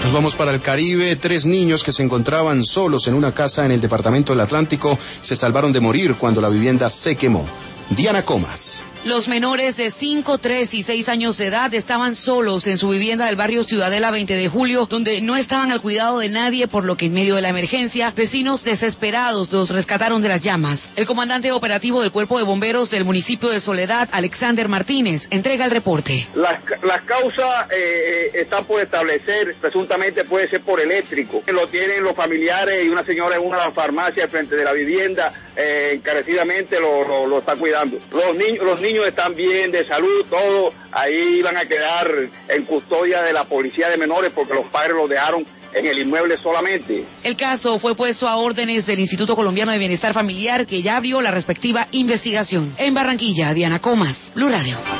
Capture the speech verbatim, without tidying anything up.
Nos vamos para el Caribe. Tres niños que se encontraban solos en una casa en el departamento del Atlántico se salvaron de morir cuando la vivienda se quemó. Diana Comas. Los menores de cinco, tres y seis años de edad estaban solos en su vivienda del barrio Ciudadela veinte de julio, donde no estaban al cuidado de nadie, por lo que en medio de la emergencia, vecinos desesperados los rescataron de las llamas. El comandante operativo del Cuerpo de Bomberos del municipio de Soledad, Alexander Martínez, entrega el reporte. Las, las causas eh, están por establecer, presuntamente puede ser por eléctrico. Lo tienen los familiares y una señora en una de las farmacias frente de la vivienda, eh, encarecidamente lo, lo, lo está cuidando. Los niños, los niños están bien, de salud, todo, ahí van a quedar en custodia de la policía de menores porque los padres los dejaron en el inmueble solamente. El caso fue puesto a órdenes del Instituto Colombiano de Bienestar Familiar, que ya abrió la respectiva investigación. En Barranquilla, Diana Comas, Blue Radio.